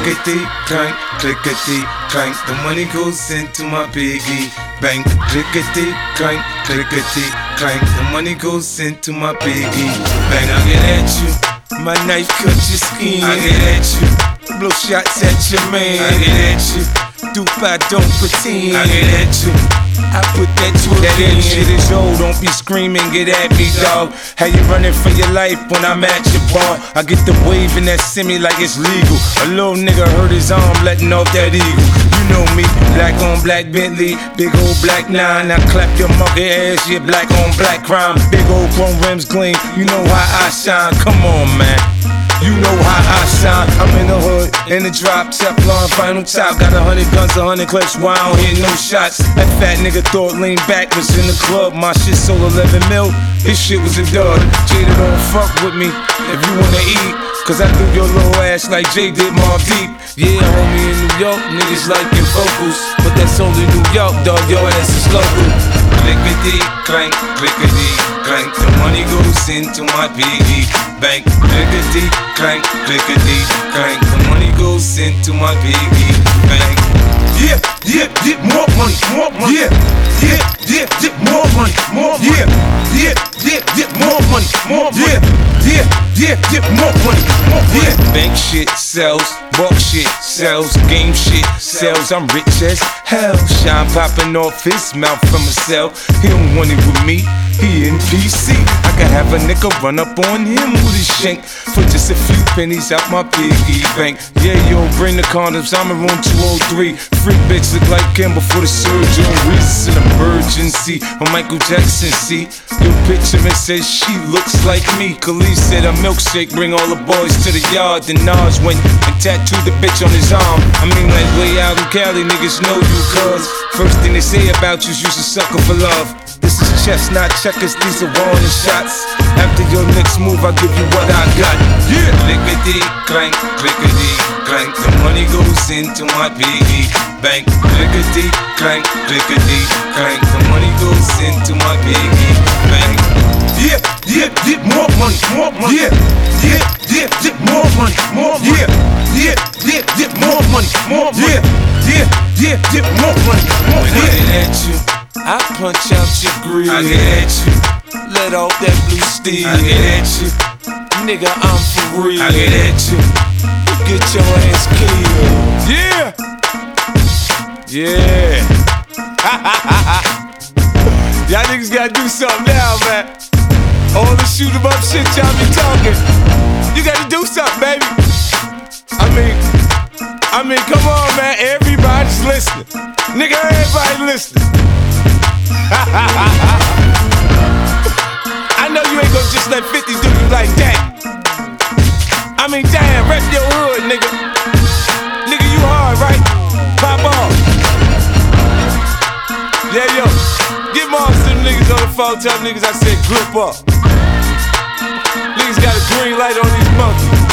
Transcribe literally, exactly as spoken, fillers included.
clickety clank, clickety clank. The money goes into my piggy bank. Clickety clank, clickety clank. The money goes into my piggy bank. I get at you, my knife cut your skin. I get at you, blow shots at your man. I get at you, dupe I don't pretend. I get at you, I put that to a That end shit is old, don't be screaming, get at me, dawg. How you running for your life when I'm at your bar? I get the wave and that semi like it's legal. A little nigga hurt his arm letting off that eagle. You know me, black on black Bentley, big old black nine. I clap your monkey ass, yeah, black on black crime. Big old chrome rims gleam, you know how I shine. Come on, man, you know how I shine. I'm in the hood, in the drop, Teflon, final top. Got a hundred guns, a hundred clips, why I don't hit no shots? That fat nigga thought lean back was in the club. My shit sold eleven mil, his shit was a dud. Jada don't fuck with me if you wanna eat, cause I threw your little ass like Jay did Mobb Deep. Yeah, homie, in New York, niggas like your vocals, but that's only New York, dog, your ass is local. Clickety clank, clickety clank. The money goes into my piggy bank. Clickety clank, clickety clank. The money goes into my piggy bank. Yeah, yeah, yeah, more money, more money. Yeah, yeah, yeah, yeah, more money, more money. Yeah, yeah, yeah, yeah, more money, more money. Yeah, yeah, yeah, yeah, more money, more money. Yeah, bank shit sells, walk shit sells, game shit sells. I'm rich as hell. Shine popping off his mouth from a cell. He don't want it with me, he in P C. I can have a nigga run up on him with a shank for just a few pennies out my piggy bank. Yeah, yo, bring the condoms, I'm in room two oh three. Freak bitch look like him before the surgery. It's an emergency on Michael Jackson, see. Your picture and says she looks like me. Khalid said a milkshake, bring all the boys to the yard. Then Nas went and tattooed the bitch on his arm. I mean, like way out in Cali, niggas know you cuz first thing they say about you is you's a sucker for love. This is chess, not checkers, these are warning shots. After your next move, I'll give you what I got. Yeah! Clickety clank, clickety clank. The money goes into my piggy bank. Clickety clank, clickety clank. The money goes into my piggy bank. Yeah, yeah, yeah, more money, more money. Yeah, yeah, yeah, yeah, more money, more money. Yeah, yeah, yeah, yeah, more money, more money. Yeah, yeah, yeah, yeah, more money, more money. When I get at you, I punch out your grill. I get at you, let off that blue steel. I get at you, nigga, I'm for real. I get at you, you get your ass killed. Yeah, yeah. Y'all niggas gotta do something now, man. All the shoot 'em up shit y'all be talking, you gotta do something, baby. I mean, I mean, come on, man. Everybody's listening, nigga. Everybody listening. I know you ain't gonna just let fifty do you like that. I mean, damn, rep your hood, nigga. Nigga, you hard, right? Pop off. Yeah, yo, get more to them niggas on the phone. Tell them niggas I said grip up. Niggas got a green light on these monkeys.